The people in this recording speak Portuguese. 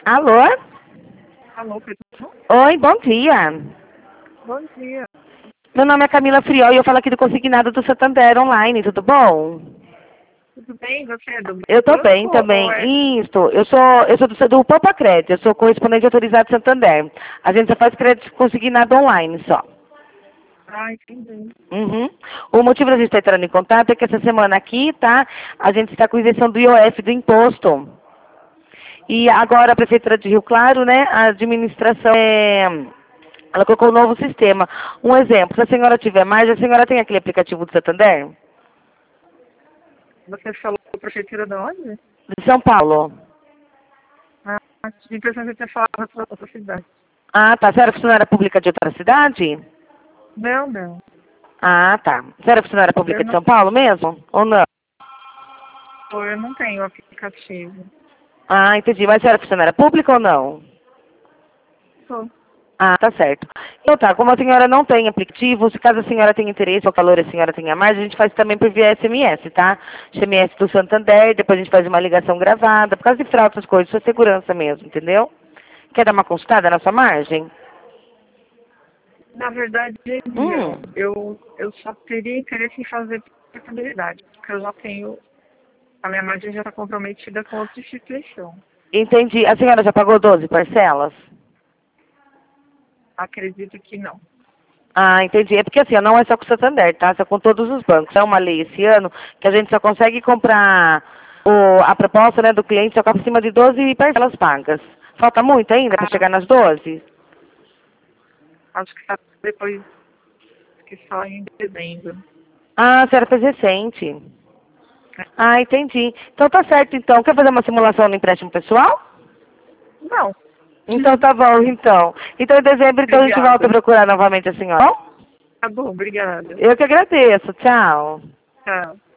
Alô? Alô, Pedro? Oi, bom dia. Bom dia. Meu nome é Camila Friol e eu falo aqui do Consignado do Santander Online, tudo bom? Tudo bem? Você é do Eu tô bem banco ou é... também. Isso, eu sou do Poupa Crédito, eu sou correspondente autorizado Santander. A gente só faz crédito consignado online só. Ah, entendi. Uhum. O motivo da gente estar entrando em contato é que essa semana aqui, tá? A gente está com isenção do IOF do imposto. E agora a Prefeitura de Rio Claro, né, a administração ela colocou um novo sistema. Um exemplo, se a senhora tiver margem, a senhora tem aquele aplicativo do Santander? Você falou da prefeitura de onde? De São Paulo. Ah, tive a impressão que você tinha falado da outra cidade. Ah, tá. Você era funcionária pública de outra cidade? Não, não. Ah, tá. Você era funcionária Eu pública de não, São Paulo mesmo? Ou não? eu não tenho aplicativo. Ah, entendi. Mas você era funcionária pública ou não? Sou. Ah, tá certo. Então tá, como a senhora não tem aplicativo, se caso a senhora tenha interesse ou calor a senhora tenha mais, a gente faz também por via SMS, tá? SMS do Santander, depois a gente faz uma ligação gravada, por causa de fraude, essas coisas, sua segurança mesmo, entendeu? Quer dar uma consultada na sua margem? Na verdade, Hum, não. Eu só teria interesse em fazer portabilidade, porque eu já tenho... A minha margem já está comprometida com outra instituição. entendi. A senhora já pagou 12 parcelas? Acredito que não. Ah, entendi. É porque assim, não é só com o Santander, tá? Só com todos os bancos. É uma lei esse ano que a gente só consegue comprar a proposta, né, do cliente só com acima de 12 parcelas pagas. Falta muito ainda para Ah, chegar nas 12? acho que está depois que só em dezembro. Ah, a senhora fez recente. Ah, entendi. Então tá certo, então. Quer fazer uma simulação no empréstimo pessoal? Não. Então tá bom, então. Então em dezembro, então a gente volta a Obrigada. procurar novamente a senhora. Bom, Tá bom, obrigada. eu que agradeço. Tchau. Tchau.